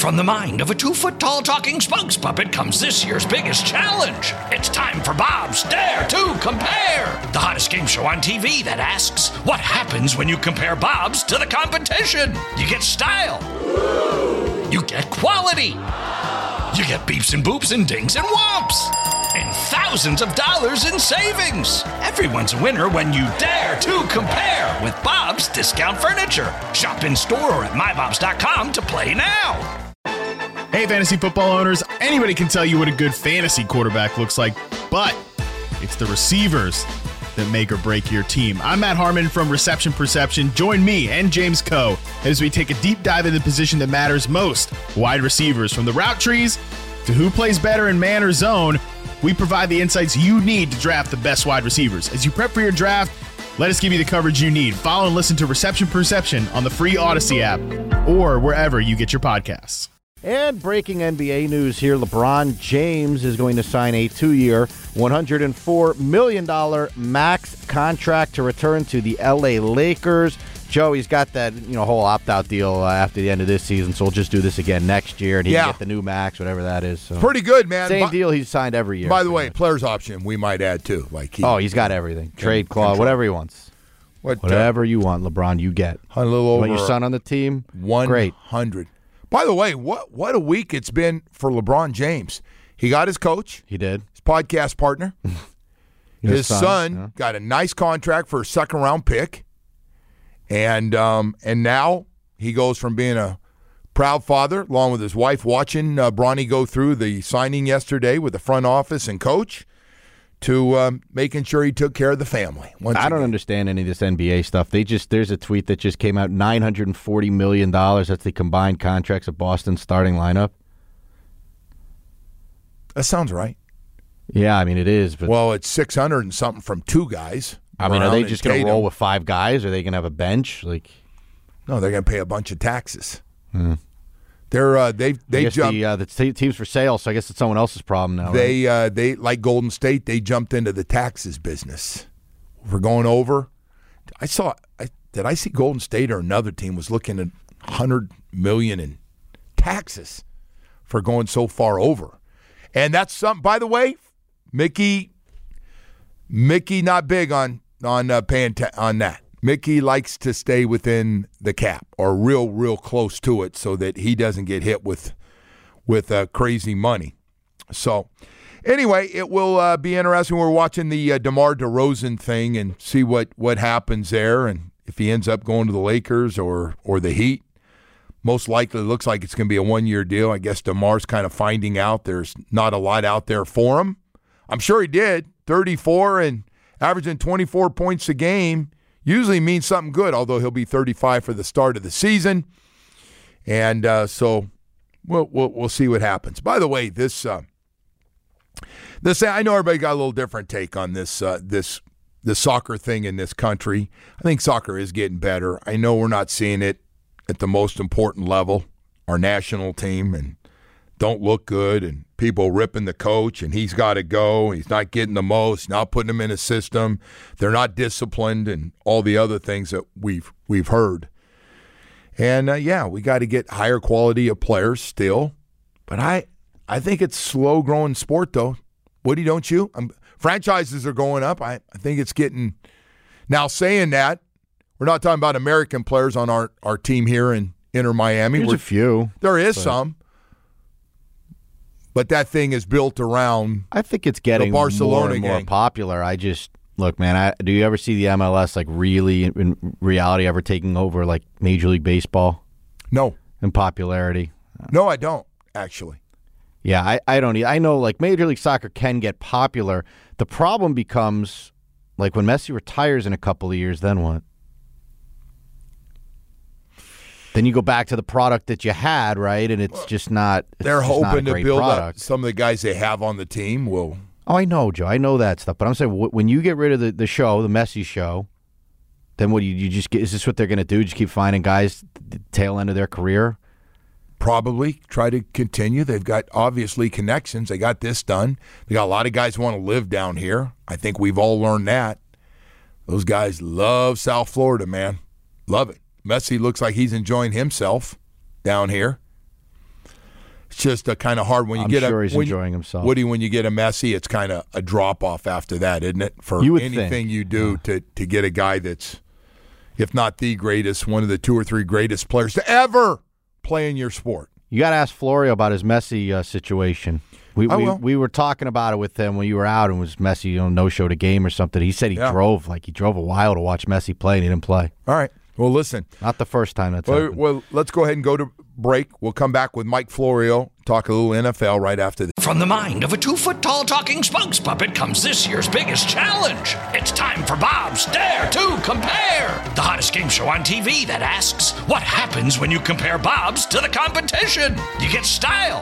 From the mind of a 2-foot-tall talking spokes puppet comes this year's biggest challenge. It's time for Bob's Dare to Compare, the hottest game show on TV that asks, what happens when you compare Bob's to the competition? You get style. You get quality. You get beeps and boops and dings and whomps. And thousands of dollars in savings. Everyone's a winner when you dare to compare with Bob's Discount Furniture. Shop in store or at mybobs.com to play now. Hey, fantasy football owners, anybody can tell you what a good fantasy quarterback looks like, but it's the receivers that make or break your team. I'm Matt Harmon from Reception Perception. Join me and James Coe as we take a deep dive into the position that matters most, wide receivers. From the route trees to who plays better in man or zone, we provide the insights you need to draft the best wide receivers. As you prep for your draft, let us give you the coverage you need. Follow and listen to Reception Perception on the free Odyssey app or wherever you get your podcasts. And breaking NBA news here, LeBron James is going to sign a 2-year, $104 million max contract to return to the LA Lakers. Joe, he's got that whole opt-out deal after the end of this season, so we'll just do this again next year, and he can get the new max, whatever that is. So. Pretty good, man. Same deal he's signed every year. By the way, player's option, we might add, too. He's got everything. Trade clause, whatever he wants. Whatever you want, LeBron, you get. A little over. You want your son on the team? 100. By the way, what a week it's been for LeBron James. He got his coach. He did. His podcast partner. His son got a nice contract for a second-round pick. And now he goes from being a proud father, along with his wife, watching Bronny go through the signing yesterday with the front office and coach, to making sure he took care of the family. I don't understand any of this NBA stuff. There's a tweet that just came out, $940 million. That's the combined contracts of Boston's starting lineup. That sounds right. Yeah, I mean, it is. But well, it's 600 and something from two guys. I mean, are they just going to roll with 5 guys? Or are they going to have a bench? No, they're going to pay a bunch of taxes. They jumped. The team's for sale, so I guess it's someone else's problem now. They like Golden State. They jumped into the taxes business. We're going over. Did I see Golden State or another team was looking at $100 million in taxes for going so far over, and that's something. By the way, Mickey not big on paying on that. Mickey likes to stay within the cap or real close to it so that he doesn't get hit with crazy money. So anyway, it will be interesting. We're watching the DeMar DeRozan thing and see what happens there, and if he ends up going to the Lakers or the Heat. Most likely looks like it's going to be a 1-year deal. I guess DeMar's kind of finding out there's not a lot out there for him. I'm sure he did. 34 and averaging 24 points a game. Usually means something good, although he'll be 35 for the start of the season. And so we'll see what happens. By the way, this I know everybody got a little different take on this soccer thing in this country. I think soccer is getting better. I know we're not seeing it at the most important level, our national team, and don't look good, and people ripping the coach, and he's got to go. He's not getting the most, not putting them in a system. They're not disciplined, and all the other things that we've heard. And, we got to get higher quality of players still. But I think it's slow-growing sport, though. Woody, don't you? Franchises are going up. I think it's getting – now, saying that, we're not talking about American players on our team here in Inter Miami. There's a few. There is some. But that thing is built around. I think it's getting the Barcelona more and more popular. Look, man. Do you ever see the MLS really in reality ever taking over Major League Baseball? No. In popularity. No, I don't actually. Yeah, I don't. I know Major League Soccer can get popular. The problem becomes when Messi retires in a couple of years. Then what? Then you go back to the product that you had, right? And it's just not. They're hoping to build product. up some of the guys they have on the team will. Oh, I know, Joe. I know that stuff. But I'm saying when you get rid of the show, the Messi show, then what do you just get? Is this what they're going to do? Just keep finding guys the tail end of their career? Probably try to continue. They've got obviously connections. They got this done. They got a lot of guys who want to live down here. I think we've all learned that. Those guys love South Florida, man. Love it. Messi looks like he's enjoying himself down here. just a kind of hard when you I'm get sure a he's enjoying himself. Woody, when you get a Messi, it's kind of a drop off after that, isn't it? For You would anything think. you do to get a guy that's, if not the greatest, one of the 2 or 3 greatest players to ever play in your sport. You got to ask Florio about his Messi situation. We were talking about it with him when you were out and was Messi, no show to game or something. He said he drove a while to watch Messi play and he didn't play. All right. Well, listen. Not the first time that's happened. Well, let's go ahead and go to break. We'll come back with Mike Florio, talk a little NFL right after this. From the mind of a 2-foot-tall talking spokes puppet comes this year's biggest challenge. It's time for Bob's Dare to Compare, the hottest game show on TV that asks, what happens when you compare Bob's to the competition? You get style.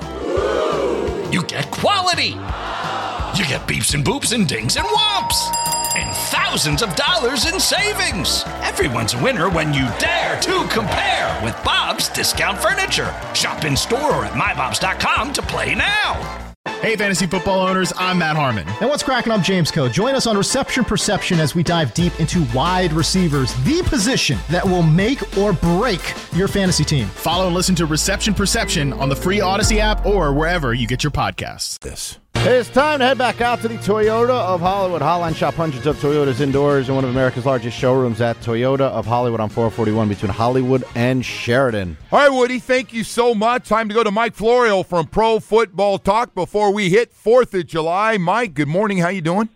You get quality. You get beeps and boops and dings and whomps. And thousands of dollars in savings. Everyone's a winner when you dare to compare with Bob's Discount Furniture. Shop in store or at mybobs.com to play now. Hey, fantasy football owners, I'm Matt Harmon. And what's cracking? I'm James Coe. Join us on Reception Perception as we dive deep into wide receivers, the position that will make or break your fantasy team. Follow and listen to Reception Perception on the free Odyssey app or wherever you get your podcasts. It's time to head back out to the Toyota of Hollywood Hotline. Shop hundreds of Toyotas indoors in one of America's largest showrooms at Toyota of Hollywood on 441 between Hollywood and Sheridan. All right, Woody, thank you so much. Time to go to Mike Florio from Pro Football Talk before we hit 4th of July. Mike, good morning. How you doing?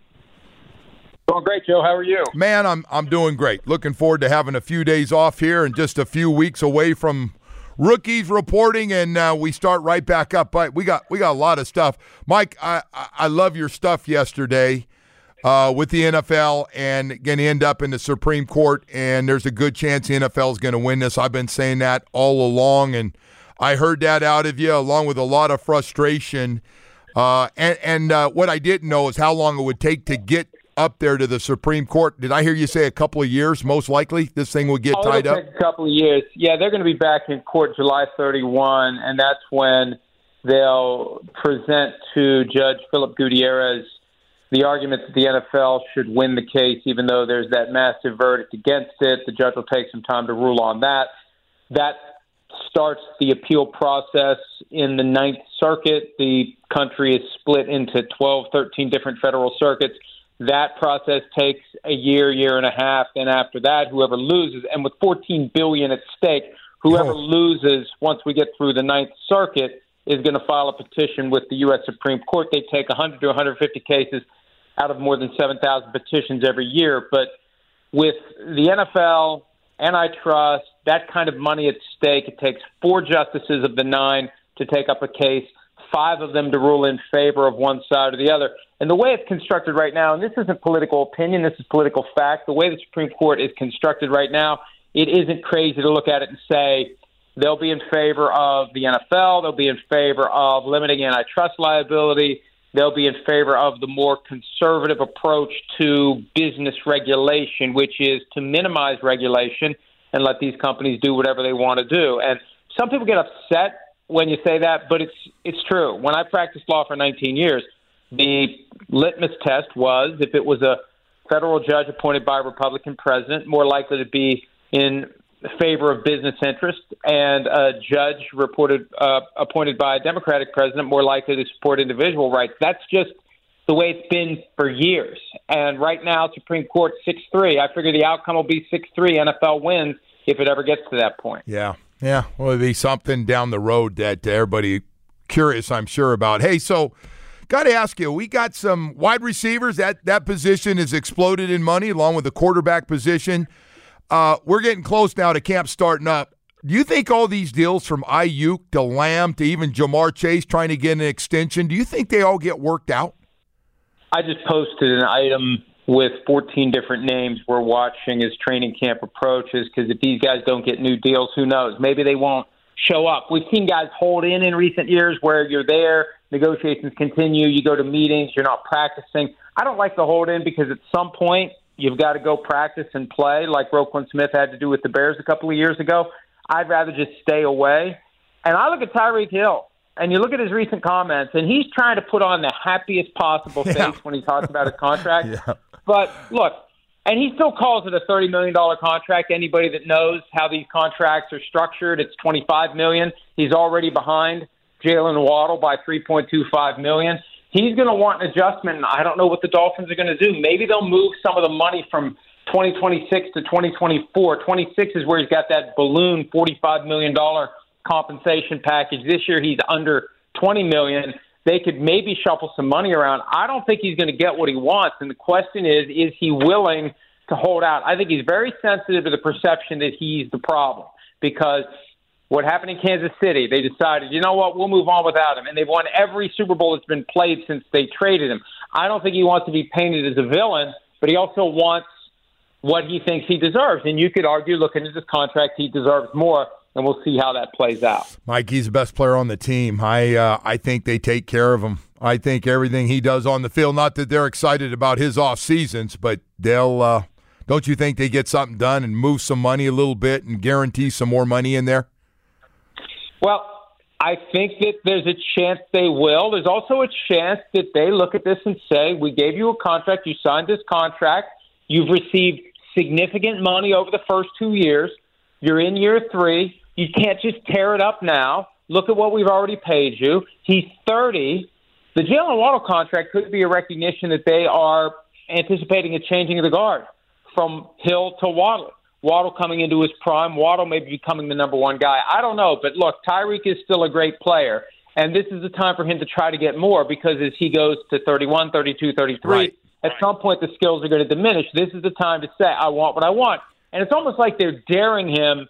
Doing great, Joe. How are you? Man, I'm doing great. Looking forward to having a few days off here and just a few weeks away from rookies reporting, and we start right back up. But we got a lot of stuff. Mike, I love your stuff yesterday with the NFL and going to end up in the Supreme Court, and there's a good chance the NFL is going to win this. I've been saying that all along, and I heard that out of you along with a lot of frustration. And what I didn't know is how long it would take to get up there to the Supreme Court. Did I hear you say a couple of years, most likely, this thing would get tied up? It'll take a couple of years. Yeah, they're going to be back in court July 31, and that's when they'll present to Judge Philip Gutierrez the argument that the NFL should win the case, even though there's that massive verdict against it. The judge will take some time to rule on that. That starts the appeal process in the Ninth Circuit. The country is split into 12, 13 different federal circuits. That process takes a year and a half. Then after that, whoever loses, and with $14 billion at stake, whoever loses once we get through the Ninth Circuit is going to file a petition with the U.S. Supreme Court. They take 100 to 150 cases out of more than 7,000 petitions every year. But with the NFL, antitrust, that kind of money at stake, it takes 4 justices of the 9 to take up a case, 5 of them to rule in favor of one side or the other. And the way it's constructed right now, and this isn't political opinion, this is political fact, the way the Supreme Court is constructed right now, it isn't crazy to look at it and say they'll be in favor of the NFL, they'll be in favor of limiting antitrust liability, they'll be in favor of the more conservative approach to business regulation, which is to minimize regulation and let these companies do whatever they want to do. And some people get upset when you say that, but it's true. When I practiced law for 19 years, the litmus test was if it was a federal judge appointed by a Republican president, more likely to be in favor of business interests, and a judge appointed by a Democratic president, more likely to support individual rights. That's just the way it's been for years. And right now, Supreme Court 6-3. I figure the outcome will be 6-3. NFL wins if it ever gets to that point. Yeah. Well, it'll be something down the road that everybody curious, I'm sure, about. Hey, so got to ask you, we got some wide receivers. That position has exploded in money along with the quarterback position. We're getting close now to camp starting up. Do you think all these deals from Ayuk to Lamb to even Jamar Chase trying to get an extension, do you think they all get worked out? I just posted an item with 14 different names we're watching as training camp approaches, because if these guys don't get new deals, who knows? Maybe they won't show up. We've seen guys hold in recent years where you're there, negotiations continue, you go to meetings, you're not practicing. I don't like the hold in because at some point you've got to go practice and play like Roquan Smith had to do with the Bears a couple of years ago. I'd rather just stay away. And I look at Tyreek Hill, and you look at his recent comments, and he's trying to put on the happiest possible face when he talks about his contract. But look, and he still calls it a $30 million contract. Anybody that knows how these contracts are structured, it's $25 million. He's already behind Jalen Waddle by $3.25 million. He's going to want an adjustment, and I don't know what the Dolphins are going to do. Maybe they'll move some of the money from 2026 to 2024. 26 is where he's got that balloon $45 million compensation package. This year he's under $20 million. They could maybe shuffle some money around. I don't think he's going to get what he wants, and the question is he willing to hold out? I think he's very sensitive to the perception that he's the problem, because what happened in Kansas City, they decided, you know what, we'll move on without him, and they've won every Super Bowl that's been played since they traded him. I don't think he wants to be painted as a villain, but he also wants what he thinks he deserves, and you could argue, looking at his contract, he deserves more. And we'll see how that plays out. Mike, he's the best player on the team. I think they take care of him. I think everything he does on the field, not that they're excited about his off seasons, but they'll don't you think they get something done and move some money a little bit and guarantee some more money in there? Well, I think that there's a chance they will. There's also a chance that they look at this and say, we gave you a contract, you signed this contract, you've received significant money over the first 2 years, you're in year 3, you can't just tear it up now. Look at what we've already paid you. He's 30. The Jalen Waddle contract could be a recognition that they are anticipating a changing of the guard from Hill to Waddle. Waddle coming into his prime. Waddle maybe becoming the number one guy. I don't know. But, look, Tyreek is still a great player. And this is the time for him to try to get more, because as he goes to 31, 32, 33, at some point the skills are going to diminish. This is the time to say, I want what I want. And it's almost like they're daring him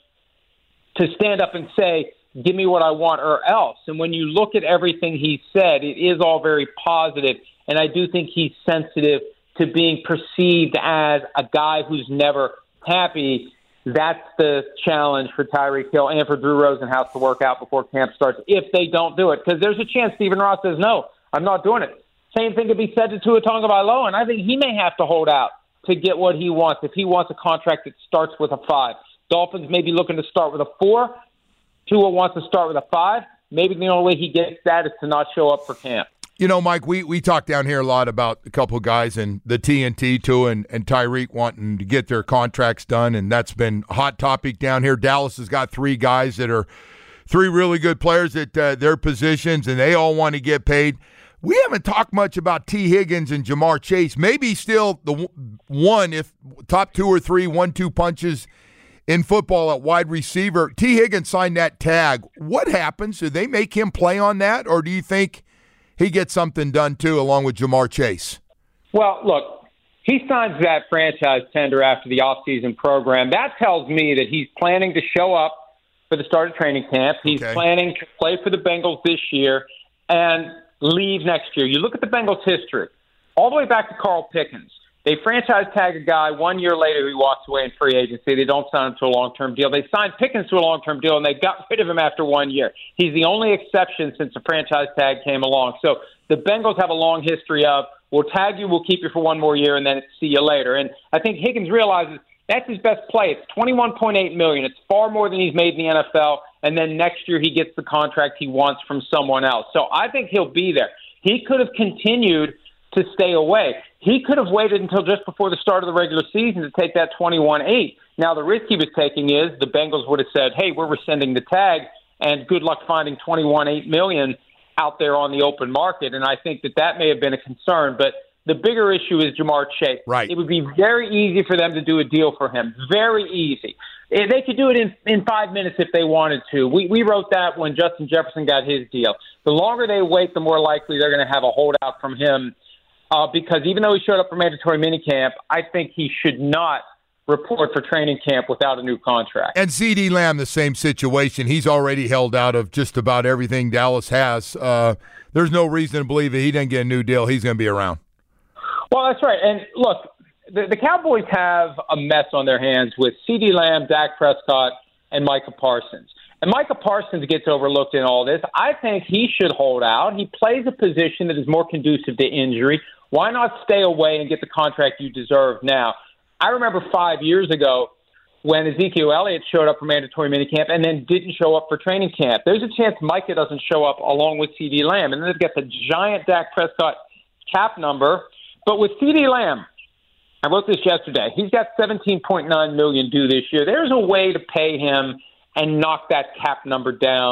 to stand up and say, give me what I want or else. And when you look at everything he said, it is all very positive. And I do think he's sensitive to being perceived as a guy who's never happy. That's the challenge for Tyreek Hill and for Drew Rosenhaus to work out before camp starts, if they don't do it. Because there's a chance Stephen Ross says, no, I'm not doing it. Same thing could be said to Tua Tagovailoa, and I think he may have to hold out to get what he wants if he wants a contract that starts with a 5. Dolphins may be looking to start with a 4. Tua wants to start with a 5. Maybe the only way he gets that is to not show up for camp. You know, Mike, we talk down here a lot about a couple of guys and the TNT, Tua and Tyreek wanting to get their contracts done, and that's been a hot topic down here. Dallas has got 3 guys that are 3 really good players at their positions, and they all want to get paid. We haven't talked much about T. Higgins and Jamar Chase. Maybe still the one, if top 2 or 3 1-2 punches in football at wide receiver. T. Higgins signed that tag. What happens? Do they make him play on that, or do you think he gets something done too, along with Jamar Chase? Well, look, he signs that franchise tender after the offseason program. That tells me that he's planning to show up for the start of training camp. He's planning to play for the Bengals this year and leave next year. You look at the Bengals' history, all the way back to Carl Pickens. They franchise tag a guy 1 year later, he walks away in free agency. They don't sign him to a long-term deal. They signed Pickens to a long-term deal, and they got rid of him after 1 year. He's the only exception since the franchise tag came along. So the Bengals have a long history of, we'll tag you, we'll keep you for 1 more year, and then it's see you later. And I think Higgins realizes that's his best play. It's $21.8 million. It's far more than he's made in the NFL. And then next year he gets the contract he wants from someone else. So I think he'll be there. He could have continued to stay away. He could have waited until just before the start of the regular season to take that $21.8. Now, the risk he was taking is the Bengals would have said, hey, we're rescinding the tag, and good luck finding $21.8 million out there on the open market. And I think that may have been a concern. But the bigger issue is Jamar Chase. Right. It would be very easy for them to do a deal for him. Very easy. They could do it in 5 minutes if they wanted to. We wrote that when Justin Jefferson got his deal. The longer they wait, the more likely they're going to have a holdout from him. Because even though he showed up for mandatory minicamp, I think he should not report for training camp without a new contract. And CeeDee Lamb, the same situation. He's already held out of just about everything Dallas has. There's no reason to believe that he didn't get a new deal. He's going to be around. Well, that's right. And look, the Cowboys have a mess on their hands with CeeDee Lamb, Dak Prescott, and Micah Parsons. And Micah Parsons gets overlooked in all this. I think he should hold out. He plays a position that is more conducive to injury. Why not stay away and get the contract you deserve now? I remember 5 years ago when Ezekiel Elliott showed up for mandatory minicamp and then didn't show up for training camp. There's a chance Micah doesn't show up along with CeeDee Lamb. And then they've got the giant Dak Prescott cap number. But with CeeDee Lamb, I wrote this yesterday, he's got $17.9 million due this year. There's a way to pay him and knock that cap number down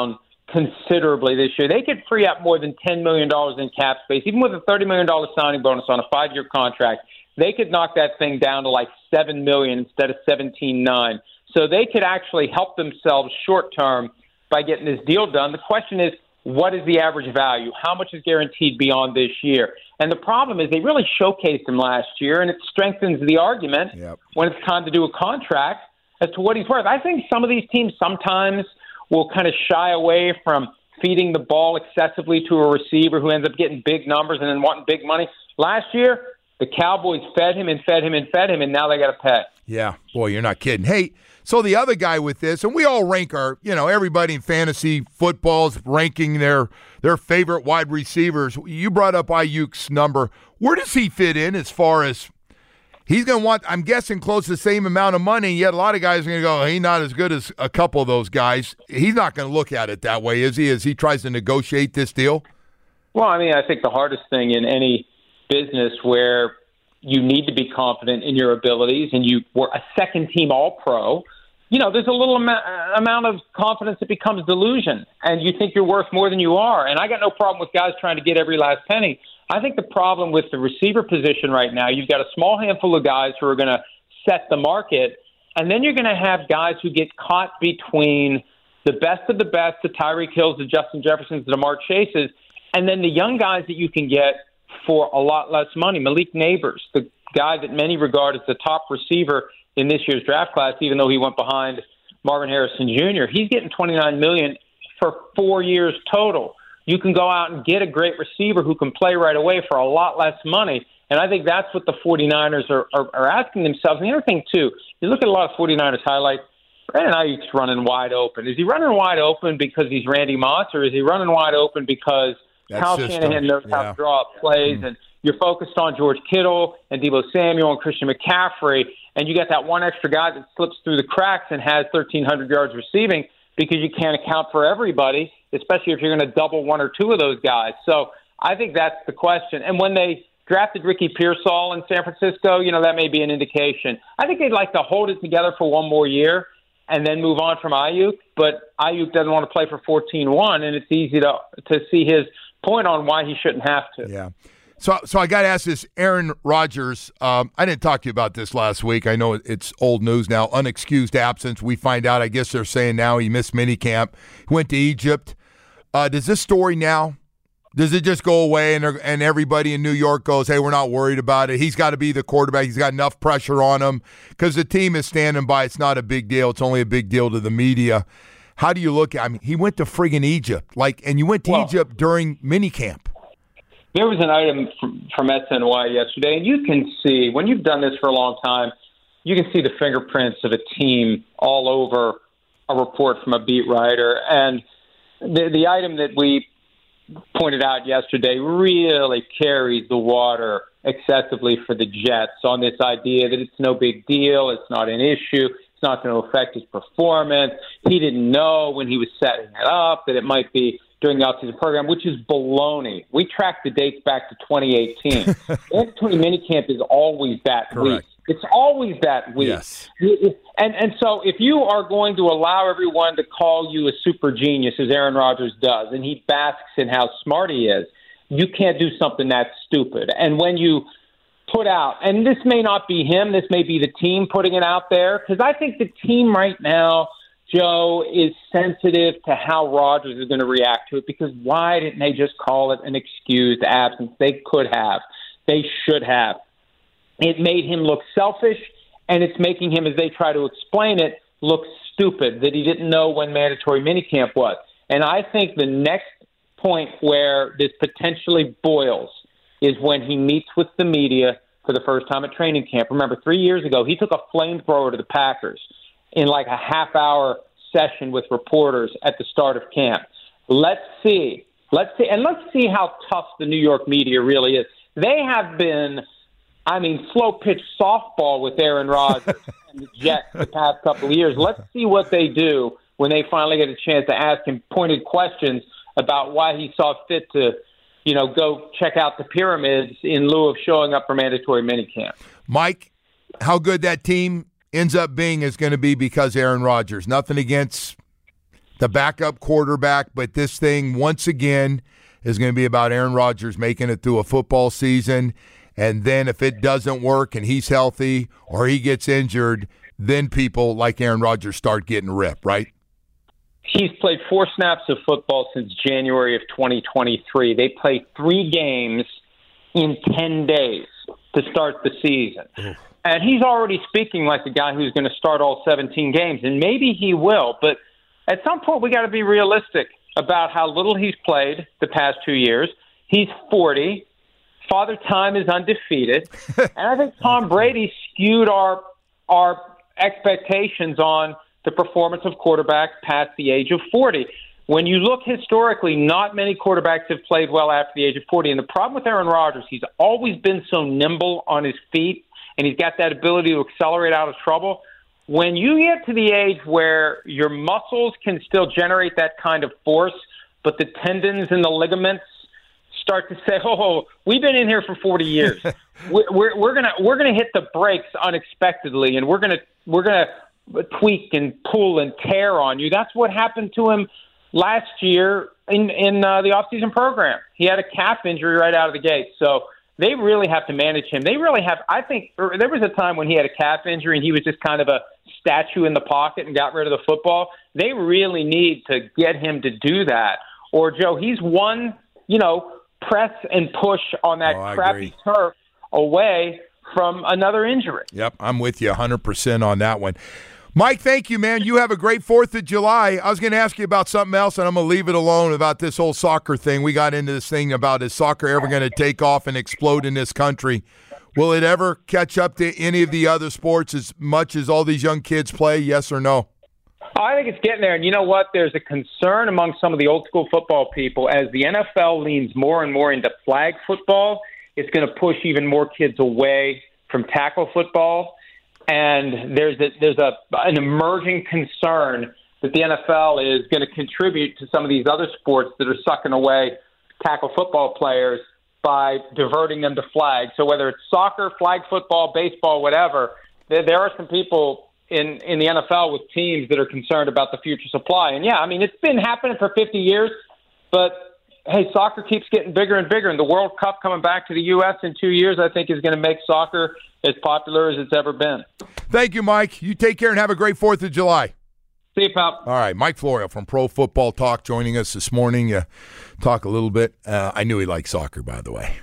considerably this year. They could free up more than $10 million in cap space, even with a $30 million signing bonus on a 5-year contract. They could knock that thing down to like $7 million instead of $17.9. So they could actually help themselves short term by getting this deal done. The question is, what is the average value? How much is guaranteed beyond this year? And the problem is they really showcased him last year, and it strengthens the argument when it's time to do a contract as to what he's worth. I think some of these teams sometimes will kind of shy away from feeding the ball excessively to a receiver who ends up getting big numbers and then wanting big money. Last year, the Cowboys fed him and fed him and fed him, and now they got to pay. Yeah, boy, you're not kidding. Hey, so the other guy with this, and we all rank our, everybody in fantasy football's ranking their favorite wide receivers. You brought up Ayuk's number. Where does he fit in as far as he's going to want, I'm guessing, close to the same amount of money, yet a lot of guys are going to go, he's not as good as a couple of those guys. He's not going to look at it that way, is he, as he tries to negotiate this deal? Well, I mean, I think the hardest thing in any business where you need to be confident in your abilities and you were a second-team All-Pro, there's a little amount of confidence that becomes delusion, and you think you're worth more than you are. And I got no problem with guys trying to get every last penny. I think the problem with the receiver position right now, you've got a small handful of guys who are going to set the market, and then you're going to have guys who get caught between the best of the best, the Tyreek Hills, the Justin Jeffersons, the Jamar Chases, and then the young guys that you can get for a lot less money. Malik Neighbors, the guy that many regard as the top receiver in this year's draft class, even though he went behind Marvin Harrison Jr., he's getting $29 million for 4 years total. You can go out and get a great receiver who can play right away for a lot less money. And I think that's what the 49ers are asking themselves. And the other thing, too, you look at a lot of 49ers highlights, Brandon Ayuk's running wide open. Is he running wide open because he's Randy Moss, or is he running wide open because Kyle Shanahan knows how to draw up plays, and you're focused on George Kittle and Deebo Samuel and Christian McCaffrey, and you got that one extra guy that slips through the cracks and has 1,300 yards receiving because you can't account for everybody, especially if you're going to double one or two of those guys. So I think that's the question. And when they drafted Ricky Pearsall in San Francisco, that may be an indication. I think they'd like to hold it together for one more year and then move on from Ayuk, but Ayuk doesn't want to play for 14-1, and it's easy to see his point on why he shouldn't have to. Yeah. So I got to ask this, Aaron Rodgers, I didn't talk to you about this last week. I know it's old news now. Unexcused absence. We find out, I guess they're saying now he missed minicamp. He went to Egypt. Does this story now, does it just go away and everybody in New York goes, hey, we're not worried about it. He's got to be the quarterback. He's got enough pressure on him because the team is standing by. It's not a big deal. It's only a big deal to the media. How do you look at, he went to friggin' Egypt, and you went to Egypt during minicamp. There was an item from SNY yesterday, and you can see, when you've done this for a long time, you can see the fingerprints of a team all over a report from a beat writer. And the item that we pointed out yesterday really carries the water excessively for the Jets on this idea that it's no big deal, it's not an issue, it's not going to affect his performance. He didn't know when he was setting it up that it might be during the offseason program, which is baloney. We track the dates back to 2018. Mandatory minicamp is always that week. It's always that week. Yes. And so if you are going to allow everyone to call you a super genius, as Aaron Rodgers does, and he basks in how smart he is, you can't do something that stupid. And when you put out, and this may not be him, this may be the team putting it out there, because I think the team right now, Joe, is sensitive to how Rodgers is going to react to it, because why didn't they just call it an excused absence? They could have. They should have. It made him look selfish, and it's making him, as they try to explain it, look stupid, that he didn't know when mandatory minicamp was. And I think the next point where this potentially boils is when he meets with the media for the first time at training camp. Remember, 3 years ago, he took a flamethrower to the Packers in like a half-hour session with reporters at the start of camp. Let's see, and let's see how tough the New York media really is. They have been, slow-pitch softball with Aaron Rodgers and the Jets the past couple of years. Let's see what they do when they finally get a chance to ask him pointed questions about why he saw fit to, go check out the pyramids in lieu of showing up for mandatory minicamp. Mike, how good that team ends up being is going to be because Aaron Rodgers. Nothing against the backup quarterback, but this thing, once again, is going to be about Aaron Rodgers making it through a football season. And then if it doesn't work and he's healthy or he gets injured, then people like Aaron Rodgers start getting ripped, right? He's played 4 snaps of football since January of 2023. They played 3 games in 10 days to start the season. And he's already speaking like the guy who's going to start all 17 games, and maybe he will. But at some point, we got to be realistic about how little he's played the past 2 years. He's 40. Father Time is undefeated. And I think Tom Brady skewed our expectations on the performance of quarterbacks past the age of 40. When you look historically, not many quarterbacks have played well after the age of 40. And the problem with Aaron Rodgers, he's always been so nimble on his feet, and he's got that ability to accelerate out of trouble. When you get to the age where your muscles can still generate that kind of force, but the tendons and the ligaments start to say, "Oh, we've been in here for 40 years. we're gonna hit the brakes unexpectedly, and we're gonna tweak and pull and tear on you." That's what happened to him last year in the offseason program. He had a calf injury right out of the gate, so they really have to manage him. They really have. I think there was a time when he had a calf injury and he was just kind of a statue in the pocket and got rid of the football. They really need to get him to do that. Or, Joe, he's one, press and push on that crappy turf away from another injury. Yep, I'm with you 100% on that one. Mike, thank you, man. You have a great 4th of July. I was going to ask you about something else, and I'm going to leave it alone about this whole soccer thing. We got into this thing about is soccer ever going to take off and explode in this country? Will it ever catch up to any of the other sports as much as all these young kids play, yes or no? I think it's getting there. And you know what? There's a concern among some of the old-school football people. As the NFL leans more and more into flag football, it's going to push even more kids away from tackle football. And there's an emerging concern that the NFL is going to contribute to some of these other sports that are sucking away tackle football players by diverting them to flags. So whether it's soccer, flag football, baseball, whatever, there are some people in the NFL with teams that are concerned about the future supply. And, yeah, I mean, it's been happening for 50 years, but, hey, soccer keeps getting bigger and bigger. And the World Cup coming back to the U.S. in 2 years, I think, is going to make soccer as popular as it's ever been. Thank you, Mike. You take care and have a great 4th of July. See you, pal. All right, Mike Florio from Pro Football Talk joining us this morning. Talk a little bit. I knew he liked soccer, by the way.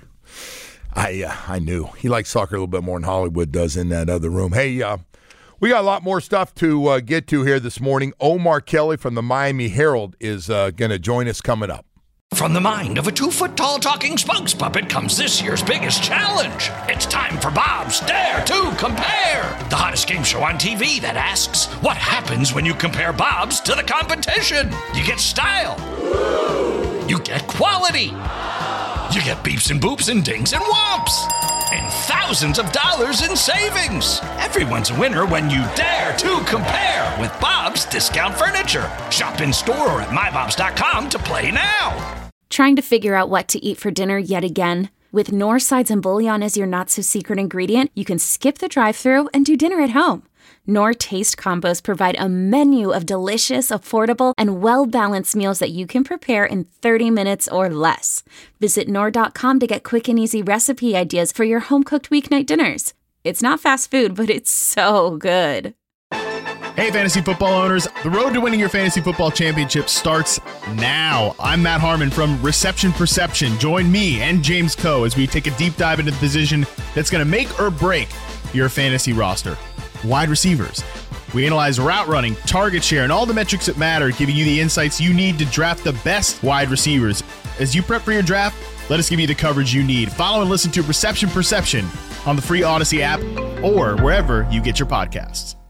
I knew. He likes soccer a little bit more than Hollywood does in that other room. Hey, we got a lot more stuff to get to here this morning. Omar Kelly from the Miami Herald is going to join us coming up. From the mind of a 2-foot-tall talking spokes puppet comes this year's biggest challenge. It's time for Bob's Dare to Compare, the hottest game show on TV that asks, what happens when you compare Bob's to the competition? You get style. You get quality. You get beeps and boops and dings and whomps. And thousands of dollars in savings. Everyone's a winner when you dare to compare with Bob's Discount Furniture. Shop in store or at mybobs.com to play now. Trying to figure out what to eat for dinner yet again? With Knorr sides and bouillon as your not-so-secret ingredient, you can skip the drive-thru and do dinner at home. Knorr Taste Combos provide a menu of delicious, affordable, and well-balanced meals that you can prepare in 30 minutes or less. Visit Knorr.com to get quick and easy recipe ideas for your home-cooked weeknight dinners. It's not fast food, but it's so good. Hey, fantasy football owners. The road to winning your fantasy football championship starts now. I'm Matt Harmon from Reception Perception. Join me and James Coe as we take a deep dive into the position that's going to make or break your fantasy roster. Wide receivers. We analyze route running, target share, and all the metrics that matter, giving you the insights you need to draft the best wide receivers. As you prep for your draft, let us give you the coverage you need. Follow and listen to Reception Perception on the free Odyssey app or wherever you get your podcasts.